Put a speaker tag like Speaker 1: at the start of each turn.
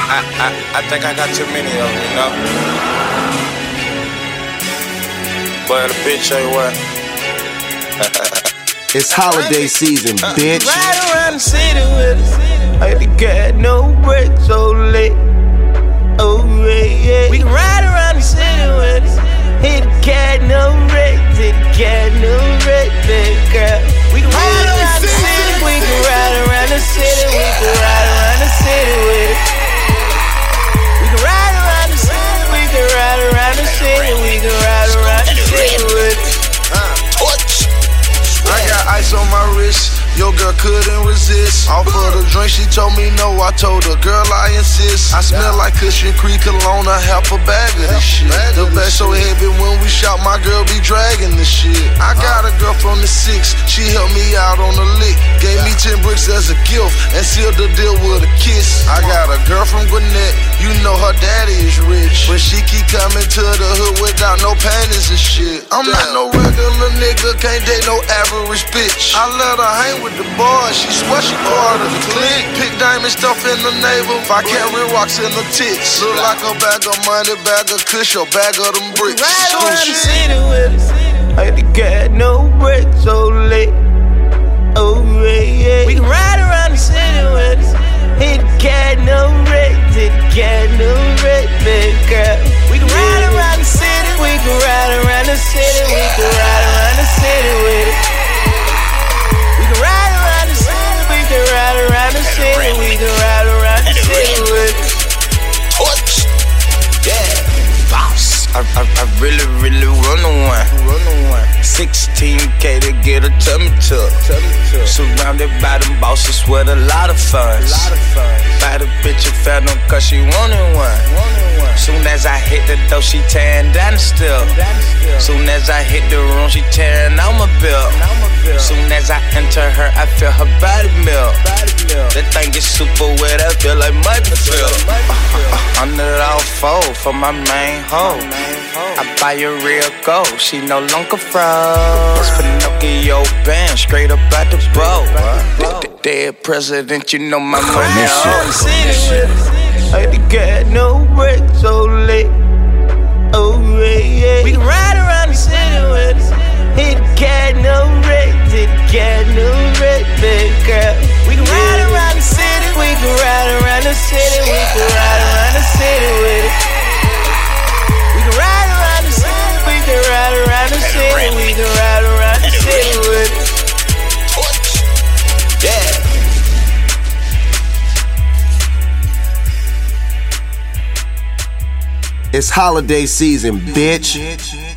Speaker 1: I think I got too many of them, you know? But the bitch ain't what?
Speaker 2: It's holiday season, bitch.
Speaker 3: Ride around the city with us. I ain't got no break so late. Oh, yeah. We can ride around the city with us. Hit the cat, no break. Hit the cat, no break, baby girl. We can ride around the city. We can ride around the city. We can ride around the city with it. We can ride around the city. We can ride around the city. We can ride around the city with it.
Speaker 4: I got ice on my wrist, your girl couldn't resist. Off of the drink, she told me no, I told her, girl, I insist. I smell like Cushion Creek cologne, I half a bag of this shit. The bass so heavy when we shout, my girl be dragging this shit. I got a girl from the 6, she helped me out on the lick. Gave me 10 bricks as a gift, and sealed the deal with a kiss. I got a girl from Gwinnett, you know her daddy is rich, but she keep coming to the hood without no panties and shit. I'm not no regular nigga, can't date no average bitch. I let her hang with the boys, she swear she part of the clique. Pick diamond stuff in the navel, if I carry rocks in the tits. Look like a bag of money, bag of kush, or bag of them bricks.
Speaker 3: Ride around the city with us. I ain't got no break so late. Oh, yeah. We can ride around the city with us. Hit the cat, no break. Hit the cat, no break, baby girl. We can ride around the city. We can ride around the city. We can ride around the city with it. We can ride around the city. We can ride around the city. We can ride around the city with it.
Speaker 1: I really want one. 16K to get a tummy tuck. Surrounded by them bosses with a lot of funds. Buy the bitch a phantom cause she wanted one. Soon as I hit the door, she tearing down the step. Soon as I hit the room, she tearing out my belt. Soon as I enter her, I feel her body melt. That thing is super wet, I feel like muddy feel. 100 off fold for my main hoe. I buy a real gold, she no longer froze. Pinocchio band, straight up out the bow. Dead president, you know my money on.
Speaker 3: I ain't got no break so late. Oh, yeah. We can ride around the city with us. Hit the cat, no break. Hit the cat, no break, baby girl. We can ride around the city. We can ride around the city. We can ride around the city with it. We can ride around the city. We can ride around the city. We can ride around the city with it. Yeah.
Speaker 2: It's holiday season, bitch.